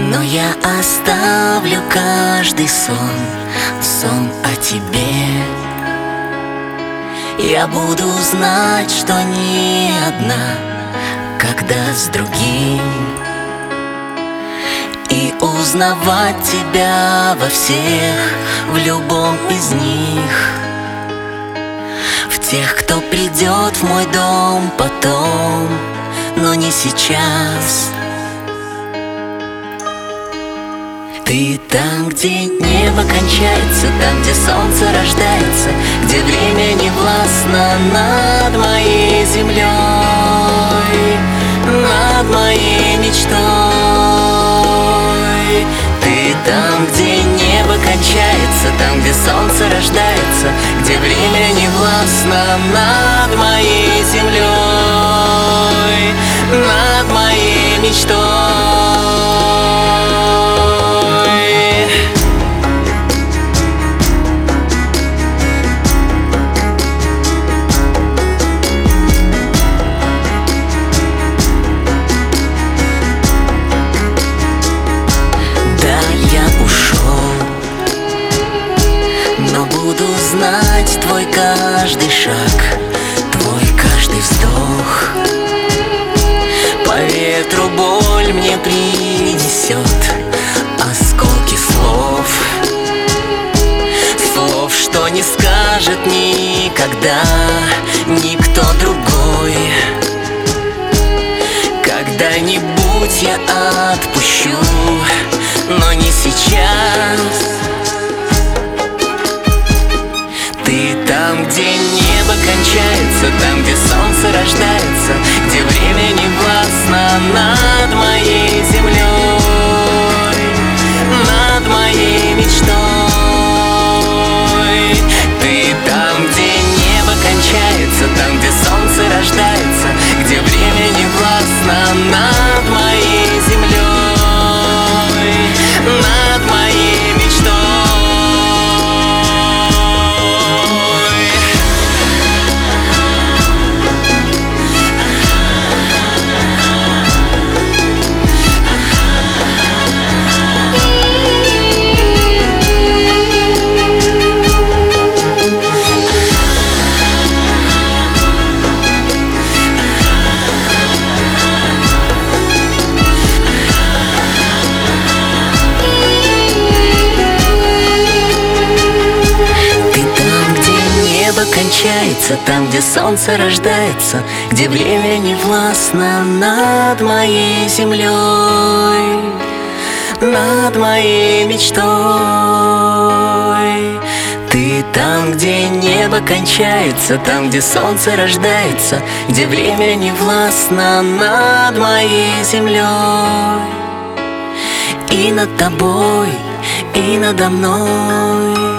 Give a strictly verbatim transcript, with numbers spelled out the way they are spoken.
Но я оставлю каждый сон, сон о тебе. Я буду знать, что не одна, когда с другим, и узнавать тебя во всех, в любом из них, в тех, кто придет в мой дом потом, но не сейчас. Ты там, где небо кончается, там, где солнце рождается, где время не властно над моей землей, над моей мечтой. Ты там, где небо кончается, там, где солнце рождается, где время не властно над моей землей, над моей мечтой. Знать твой каждый шаг, твой каждый вздох. По ветру боль мне принесет осколки слов, слов, что не скажет никогда никто другой. Когда-нибудь я отпущу, но не сейчас. Ты там, где небо кончается, там, где солнце рождается, где время не властно над моей землей, над моей мечтой. Ты там, где небо кончается, там, где солнце рождается, где время не властно над моей землей, над моей мечтой. Кончается там, где солнце рождается, где время не властно над моей землей, над моей мечтой. Ты там, где небо кончается, там, где солнце рождается, где время не властно над моей землей, и над тобой, и надо мной.